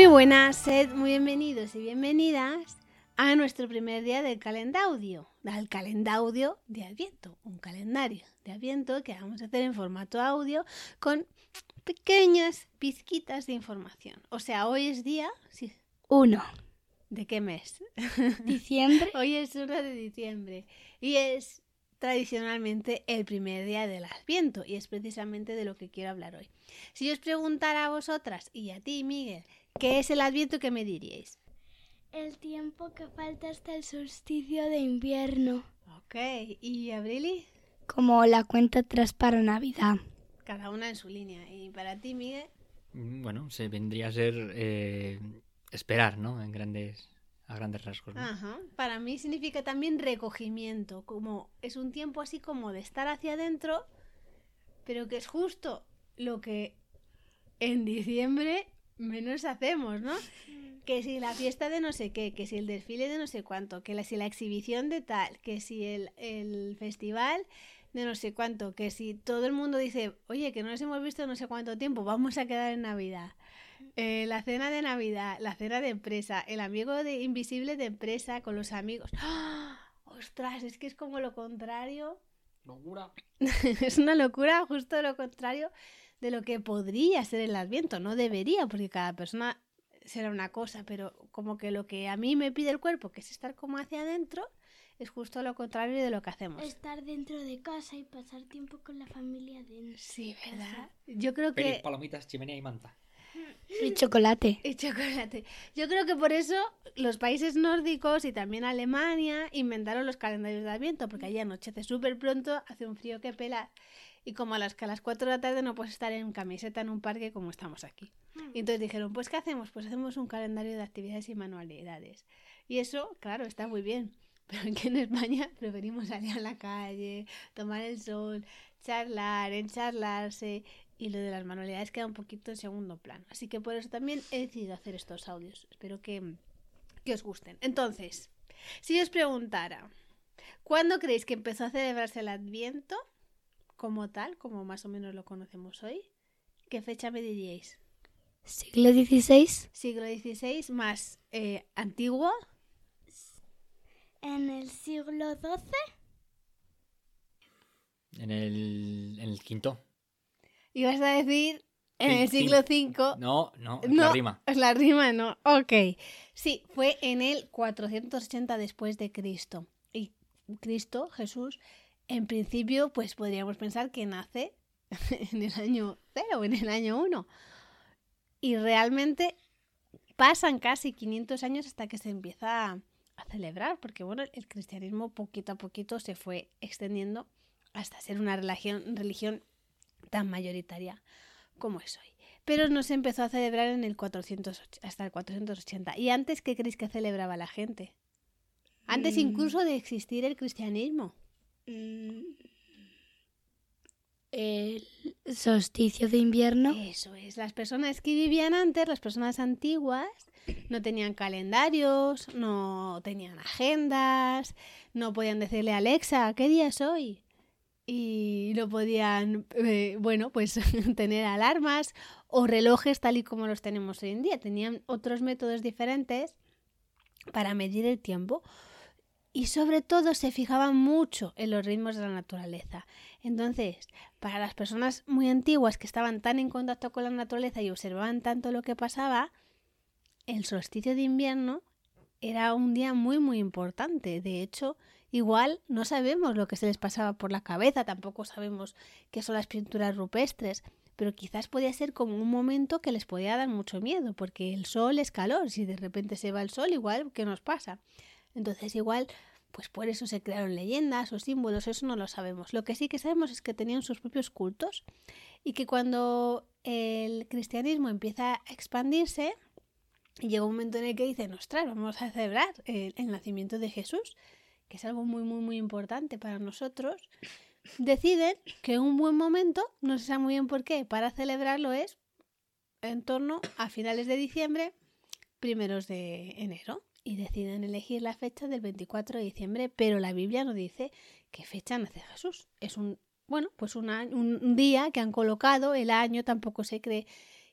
buenas, sed muy bienvenidos y bienvenidas a nuestro primer día del calendaudio, al calendaudio de Adviento, un calendario de Adviento que vamos a hacer en formato audio con pequeñas pizquitas de información. O sea, hoy es día... Sí. 1. ¿De qué mes? Diciembre. Hoy es 1 de diciembre y es tradicionalmente el primer día del Adviento y es precisamente de lo que quiero hablar hoy. Si yo os preguntara a vosotras y a ti, Miguel, ¿qué es el Adviento? ¿Qué me diríais? El tiempo que falta hasta el solsticio de invierno. Ok, ¿y Abrili? Como la cuenta atrás para Navidad. Cada una en su línea. ¿Y para ti, Miguel? Bueno, se vendría a ser esperar, ¿no? A grandes rasgos, ¿no? Ajá. Para mí significa también recogimiento, como es un tiempo así como de estar hacia adentro, pero que es justo lo que en diciembre menos hacemos, ¿no? Que si la fiesta de no sé qué, que si el desfile de no sé cuánto, que si la exhibición de tal, que si el festival de no sé cuánto, que si todo el mundo dice, oye, que no nos hemos visto no sé cuánto tiempo, vamos a quedar en Navidad. La cena de Navidad, la cena de empresa, el amigo invisible de empresa con los amigos. ¡Oh! ¡Ostras! Es que es como lo contrario. Locura. Es una locura, justo lo contrario de lo que podría ser el Adviento. No debería, porque cada persona será una cosa, pero como que lo que a mí me pide el cuerpo, que es estar como hacia adentro, es justo lo contrario de lo que hacemos. Estar dentro de casa y pasar tiempo con la familia dentro. Sí, ¿verdad? Yo creo que... Pelis, palomitas, chimenea y manta. Y chocolate. Y chocolate. Yo creo que por eso los países nórdicos y también Alemania inventaron los calendarios de Adviento, porque allí anochece súper pronto, hace un frío que pela, y como a las 4 de la tarde no puedes estar en camiseta en un parque como estamos aquí. Y entonces dijeron, pues ¿qué hacemos? Pues hacemos un calendario de actividades y manualidades. Y eso, claro, está muy bien. Pero aquí en España preferimos salir a la calle, tomar el sol, charlar, encharlarse, y lo de las manualidades queda un poquito en segundo plano. Así que por eso también he decidido hacer estos audios. Espero que os gusten. Entonces, si yo os preguntara, ¿cuándo creéis que empezó a celebrarse el Adviento como tal, como más o menos lo conocemos hoy? ¿Qué fecha me diríais? ¿Siglo XVI? ¿Siglo XVI más antiguo? ¿En el siglo XII? En el quinto. ¿Ibas a decir en el siglo V? No, la rima. La rima no. Ok. Sí, fue en el 480 después de Cristo. Y Cristo, Jesús, en principio, pues podríamos pensar que nace en el año 0, en el año 1. Y realmente pasan casi 500 años hasta que se empieza a celebrar, porque bueno, el cristianismo poquito a poquito se fue extendiendo hasta ser una religión tan mayoritaria como es hoy. Pero no se empezó a celebrar en el 480, hasta el 480. ¿Y antes qué creéis que celebraba la gente? Antes incluso de existir el cristianismo. El solsticio de invierno. Eso es. Las personas que vivían antes, las personas antiguas, no tenían calendarios, no tenían agendas, no podían decirle a Alexa, ¿qué día es hoy? Y no podían, pues tener alarmas o relojes tal y como los tenemos hoy en día. Tenían otros métodos diferentes para medir el tiempo y sobre todo se fijaban mucho en los ritmos de la naturaleza. Entonces, para las personas muy antiguas que estaban tan en contacto con la naturaleza y observaban tanto lo que pasaba, el solsticio de invierno era un día muy muy importante. De hecho, igual no sabemos lo que se les pasaba por la cabeza, tampoco sabemos qué son las pinturas rupestres, pero quizás podía ser como un momento que les podía dar mucho miedo, porque el sol es calor, si de repente se va el sol, igual, ¿qué nos pasa? Entonces igual, pues por eso se crearon leyendas o símbolos, eso no lo sabemos. Lo que sí que sabemos es que tenían sus propios cultos y que cuando el cristianismo empieza a expandirse, llega un momento en el que dicen, ostras, vamos a celebrar el nacimiento de Jesús, que es algo muy, muy, muy importante para nosotros. Deciden que un buen momento, no se sabe muy bien por qué, para celebrarlo es en torno a finales de diciembre, primeros de enero. Y deciden elegir la fecha del 24 de diciembre, pero la Biblia no dice qué fecha nace Jesús. Es un día que han colocado, el año tampoco se cree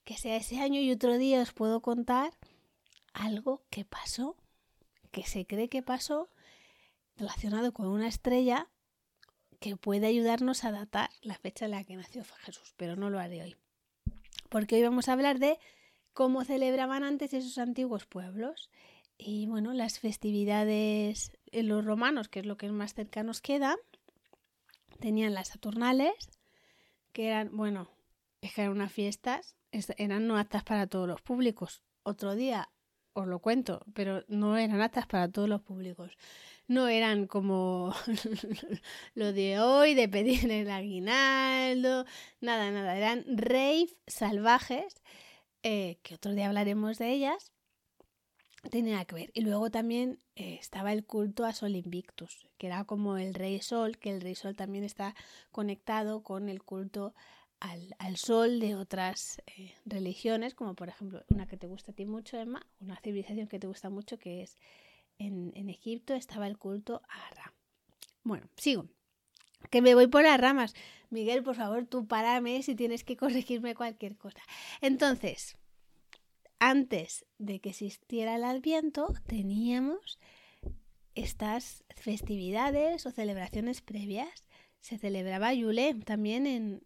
que sea ese año y otro día os puedo contar algo que pasó, que se cree que pasó relacionado con una estrella que puede ayudarnos a datar la fecha en la que nació Jesús, pero no lo haré hoy. Porque hoy vamos a hablar de cómo celebraban antes esos antiguos pueblos. Y bueno, las festividades en los romanos, que es lo que más cerca nos queda, tenían las Saturnales, que eran, bueno, es que eran unas fiestas, eran no aptas para todos los públicos. Otro día os lo cuento, pero no eran aptas para todos los públicos. No eran como lo de hoy, de pedir el aguinaldo, nada. Eran rave salvajes, que otro día hablaremos de ellas. Tenía que ver. Y luego también estaba el culto a Sol Invictus, que era como el rey Sol, que el rey Sol también está conectado con el culto al sol de otras religiones, como por ejemplo una que te gusta a ti mucho, Emma, una civilización que te gusta mucho, que es en Egipto estaba el culto a Ra. Bueno, sigo, que me voy por las ramas. Miguel, por favor, tú párame si tienes que corregirme cualquier cosa. Entonces, antes de que existiera el Adviento, teníamos estas festividades o celebraciones previas. Se celebraba Yule también en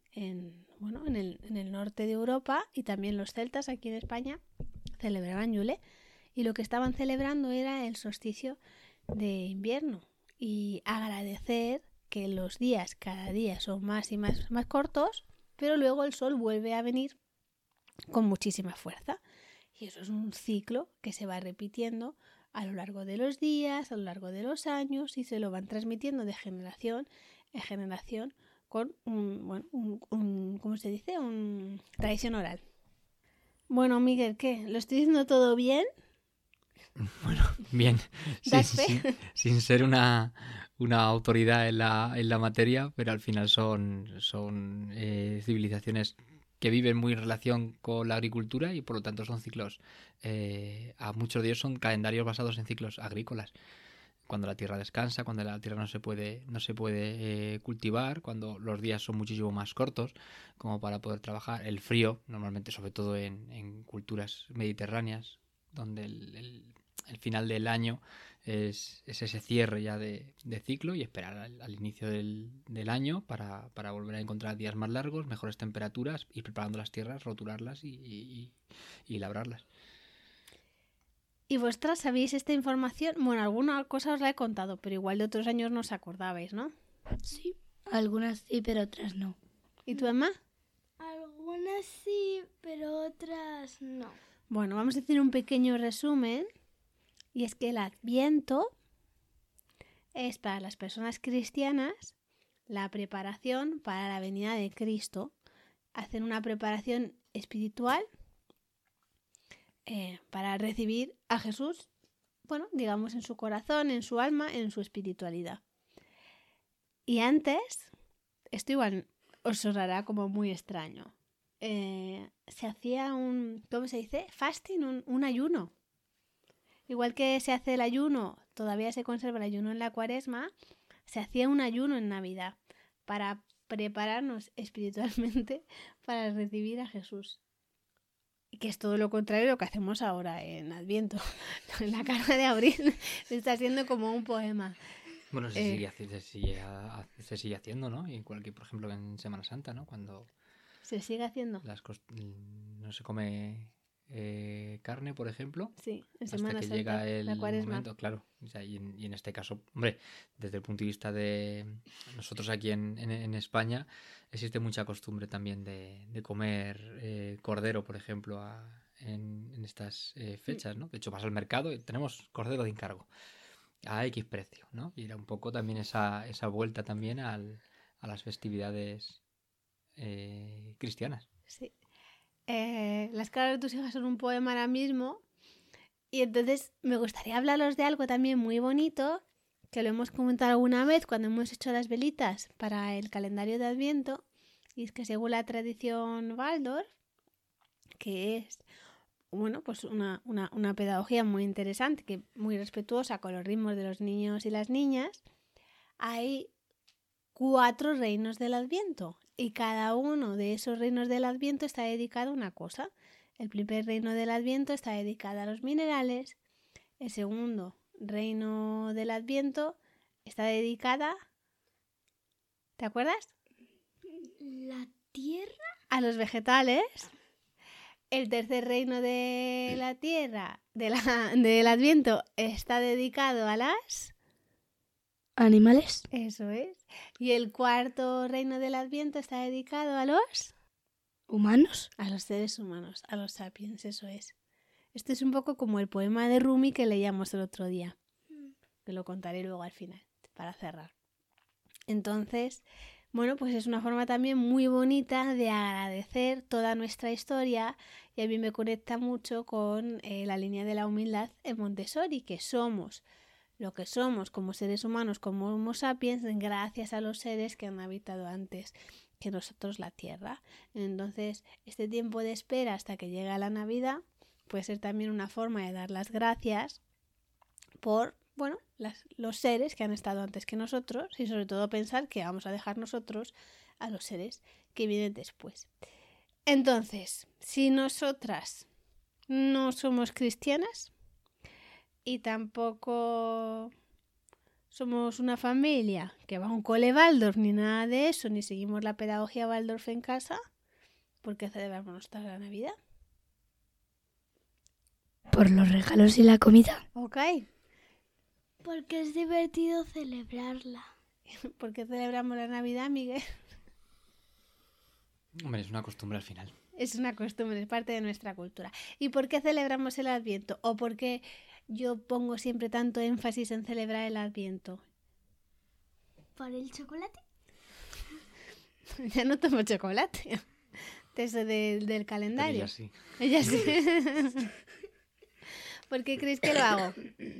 el norte de Europa, y también los celtas aquí en España celebraban Yule, y lo que estaban celebrando era el solsticio de invierno y agradecer que los días cada día son más y más cortos, pero luego el sol vuelve a venir con muchísima fuerza, y eso es un ciclo que se va repitiendo a lo largo de los días, a lo largo de los años, y se lo van transmitiendo de generación en generación con ¿cómo se dice? Un tradición oral. Bueno, Miguel, ¿qué? ¿Lo estoy diciendo todo bien? Bueno, bien. ¿Das fe? Sin ser una autoridad en la materia, pero al final son civilizaciones que viven muy en relación con la agricultura y por lo tanto son ciclos, a muchos de ellos son calendarios basados en ciclos agrícolas. Cuando la tierra descansa, cuando la tierra no se puede cultivar, cuando los días son muchísimo más cortos como para poder trabajar. El frío, normalmente, sobre todo en culturas mediterráneas, donde el final del año es ese cierre ya de ciclo, y esperar al inicio del año para volver a encontrar días más largos, mejores temperaturas, ir preparando las tierras, roturarlas y labrarlas. ¿Y vosotras sabéis esta información? Bueno, alguna cosa os la he contado, pero igual de otros años no os acordabais, ¿no? Sí, algunas sí, pero otras no. ¿Y tú, Emma? Algunas sí, pero otras no. Bueno, vamos a hacer un pequeño resumen, y es que el Adviento es para las personas cristianas la preparación para la venida de Cristo. Hacen una preparación espiritual para recibir a Jesús, bueno, digamos en su corazón, en su alma, en su espiritualidad. Y antes, esto igual os sonará como muy extraño, se hacía ¿cómo se dice? Fasting, un ayuno. Igual que se hace el ayuno, todavía se conserva el ayuno en la Cuaresma, se hacía un ayuno en Navidad para prepararnos espiritualmente para recibir a Jesús. Que es todo lo contrario de lo que hacemos ahora en Adviento. En la carga de abril está siendo como un poema. Bueno, se sigue haciendo, ¿no? Igual que, por ejemplo, en Semana Santa, ¿no? Cuando ¿Se sigue haciendo? no se come carne, por ejemplo. Sí, en hasta Semana que Santa, llega el la Cuaresma. momento, claro. O sea, y en este caso, hombre, desde el punto de vista de nosotros aquí en España, existe mucha costumbre también de comer cordero, por ejemplo, en estas fechas, ¿no? De hecho, vas al mercado y tenemos cordero de encargo a X precio, ¿no? Y era un poco también esa vuelta también a las festividades cristianas. Sí. Las caras de tus hijas son un poema ahora mismo, y entonces me gustaría hablaros de algo también muy bonito, que lo hemos comentado alguna vez cuando hemos hecho las velitas para el calendario de Adviento, y es que según la tradición Waldorf, que es pues una pedagogía muy interesante, muy respetuosa con los ritmos de los niños y las niñas, hay 4 reinos del Adviento y cada uno de esos reinos del Adviento está dedicado a una cosa. El primer reino del Adviento está dedicado a los minerales, el segundo reino del Adviento está dedicada, ¿te acuerdas? La tierra. A los vegetales. El tercer reino de la tierra, del Adviento, está dedicado a las... Animales. Eso es. Y el cuarto reino del Adviento está dedicado a los... Humanos. A los seres humanos, a los sapiens, eso es. Esto es un poco como el poema de Rumi que leíamos el otro día. Que lo contaré luego al final, para cerrar. Entonces, bueno, pues es una forma también muy bonita de agradecer toda nuestra historia y a mí me conecta mucho con la línea de la humildad en Montessori, que somos lo que somos como seres humanos, como Homo sapiens, gracias a los seres que han habitado antes que nosotros la Tierra. Entonces, este tiempo de espera hasta que llega la Navidad puede ser también una forma de dar las gracias por, bueno, los seres que han estado antes que nosotros y sobre todo pensar que vamos a dejar nosotros a los seres que vienen después. Entonces, si nosotras no somos cristianas y tampoco somos una familia que va a un cole Waldorf ni nada de eso, ni seguimos la pedagogía Waldorf en casa, ¿por qué celebramos nuestra Navidad? Por los regalos y la comida. Ok. Porque es divertido celebrarla. ¿Por qué celebramos la Navidad, Miguel? Hombre, es una costumbre al final. Es una costumbre, es parte de nuestra cultura. ¿Y por qué celebramos el Adviento? ¿O por qué yo pongo siempre tanto énfasis en celebrar el Adviento? ¿Por el chocolate? Ya no tomo chocolate. Desde del calendario. Ella sí. Ella sí. ¿Por qué crees que lo hago?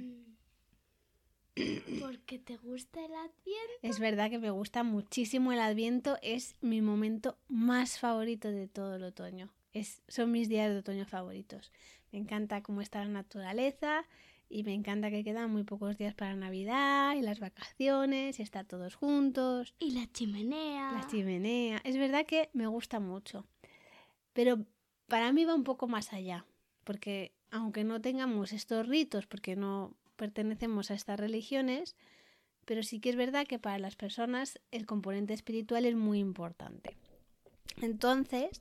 Porque te gusta el Adviento. Es verdad que me gusta muchísimo el Adviento. Es mi momento más favorito de todo el otoño. Son mis días de otoño favoritos. Me encanta cómo está la naturaleza y me encanta que quedan muy pocos días para Navidad y las vacaciones y estar todos juntos. Y la chimenea. La chimenea. Es verdad que me gusta mucho. Pero para mí va un poco más allá. Porque aunque no tengamos estos ritos, porque no pertenecemos a estas religiones, pero sí que es verdad que para las personas el componente espiritual es muy importante. Entonces,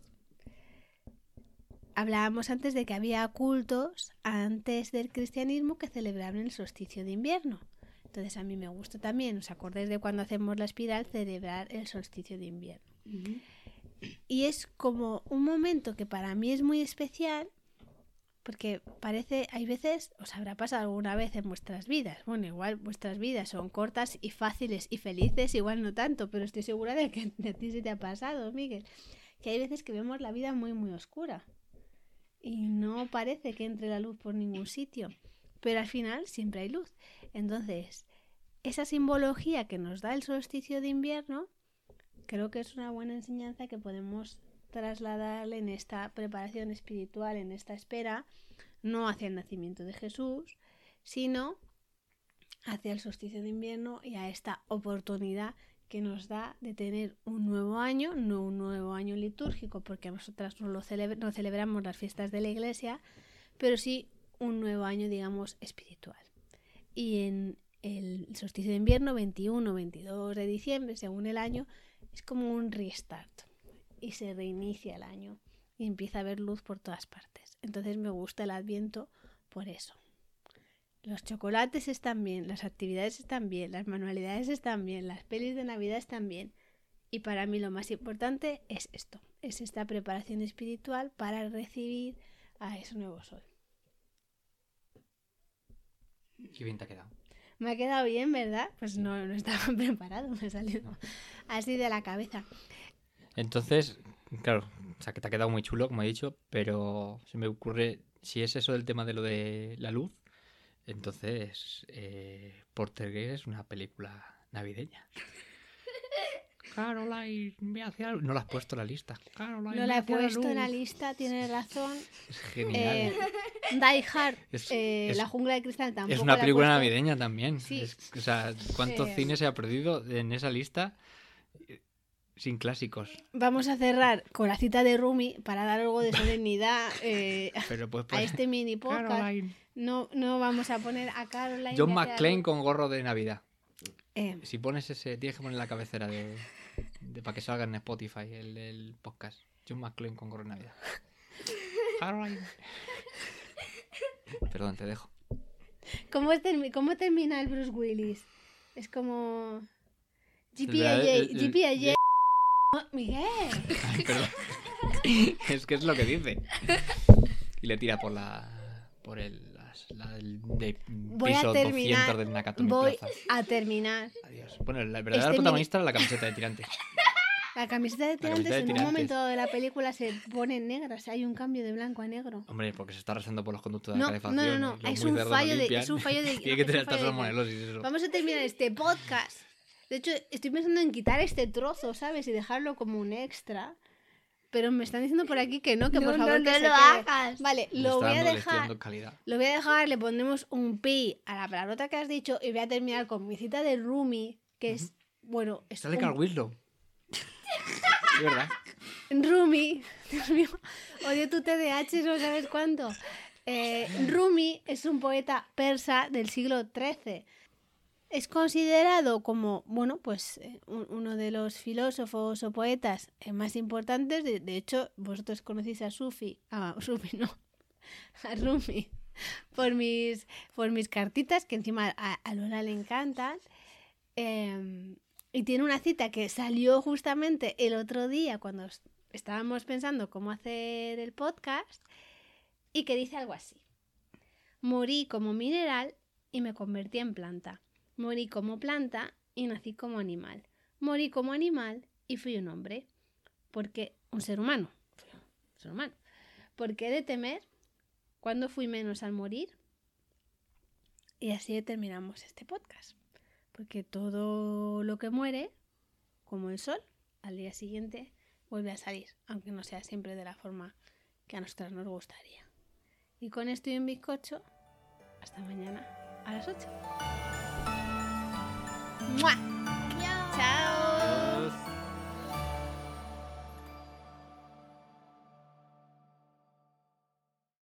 hablábamos antes de que había cultos antes del cristianismo que celebraban el solsticio de invierno. Entonces a mí me gusta también, ¿os acordáis de cuando hacemos la espiral? Celebrar el solsticio de invierno. Uh-huh. Y es como un momento que para mí es muy especial porque parece, hay veces, os habrá pasado alguna vez en vuestras vidas. Bueno, igual vuestras vidas son cortas y fáciles y felices, igual no tanto, pero estoy segura de que a ti se te ha pasado, Miguel. Que hay veces que vemos la vida muy, muy oscura. Y no parece que entre la luz por ningún sitio. Pero al final siempre hay luz. Entonces, esa simbología que nos da el solsticio de invierno, creo que es una buena enseñanza que podemos trasladarle en esta preparación espiritual, en esta espera, no hacia el nacimiento de Jesús, sino hacia el solsticio de invierno y a esta oportunidad que nos da de tener un nuevo año, no un nuevo año litúrgico, porque nosotras no celebramos las fiestas de la Iglesia, pero sí un nuevo año, digamos, espiritual. Y en el solsticio de invierno, 21, 22 de diciembre, según el año, es como un restart. Y se reinicia el año y empieza a haber luz por todas partes. Entonces me gusta el Adviento por eso. Los chocolates están bien, las actividades están bien, las manualidades están bien, las pelis de Navidad están bien. Y para mí lo más importante es esto, es esta preparación espiritual para recibir a ese nuevo sol. Qué bien te ha quedado. Me ha quedado bien, ¿verdad? Pues no estaba preparado, me ha salido así de la cabeza. Entonces, claro, o sea que te ha quedado muy chulo, como he dicho, pero se me ocurre, si es eso del tema de lo de la luz, entonces Poltergeist es una película navideña. Caroline, ve hacia la luz. No la has puesto en la lista. Caroline, no la he puesto en la lista, tienes razón. Es genial. Die Hard, La jungla de cristal tampoco. Es una película navideña también. Sí. O sea, ¿cuántos cines se ha perdido en esa lista? Sin clásicos. Vamos a cerrar con la cita de Rumi para dar algo de solemnidad Pero pues, a este mini podcast. Caroline. No vamos a poner a Caroline. John ya McClane queda- con gorro de Navidad. Eh, Si pones ese, tienes que poner la cabecera para que salga en Spotify el podcast. John McClane con gorro de Navidad. Caroline. Perdón, te dejo. ¿Cómo termina el Bruce Willis? Es como... El- GPAJ. Oh, Miguel. Ay, perdón. Es que es lo que dice. Y le tira por el Voy a piso terminar. 200 del Nakatomi Voy Plaza. a terminar. Adiós. Bueno, la verdadera Este protagonista era la camiseta de tirantes. La camiseta de tirantes camiseta de en un tirantes. momento de la película se pone negra. O sea, hay un cambio de blanco a negro. Hombre, porque se está arrastrando por los conductos de No, la calefacción. no. y los Es muy un cerdos fallo lo de... limpian. Es un fallo de... Tiene que tener es un fallo de- salmonelosis eso. Vamos a terminar este podcast. De hecho, estoy pensando en quitar este trozo, ¿sabes? Y dejarlo como un extra. Pero me están diciendo por aquí que no, que por favor que se lo quede. hagas. Vale, Le lo está voy a dando- le estoy dejar. dando calidad. Lo voy a dejar, le pondremos un pi a la palabrota que has dicho y voy a terminar con mi cita de Rumi, que es, bueno, es Sale un- Carl Winslow. Es verdad. Rumi, Dios mío, odio tu TDAH, no sabes cuánto. Rumi es un poeta persa del siglo XIII. Es considerado como, bueno, pues uno de los filósofos o poetas más importantes. De hecho, vosotros conocéis a Sufi no, a Rumi, por mis cartitas, que encima a Lola le encantan. Y tiene una cita que salió justamente el otro día cuando estábamos pensando cómo hacer el podcast y que dice algo así. Morí como mineral y me convertí en planta. Morí como planta y nací como animal. Morí como animal y fui un hombre. Porque un ser humano. ¿Por qué he de temer? ¿Cuándo fui menos al morir? Y así terminamos este podcast. Porque todo lo que muere, como el sol, al día siguiente vuelve a salir, aunque no sea siempre de la forma que a nosotras nos gustaría. Y con esto y un bizcocho, hasta mañana a las 8. ¡Mua! Chao. ¡Chao!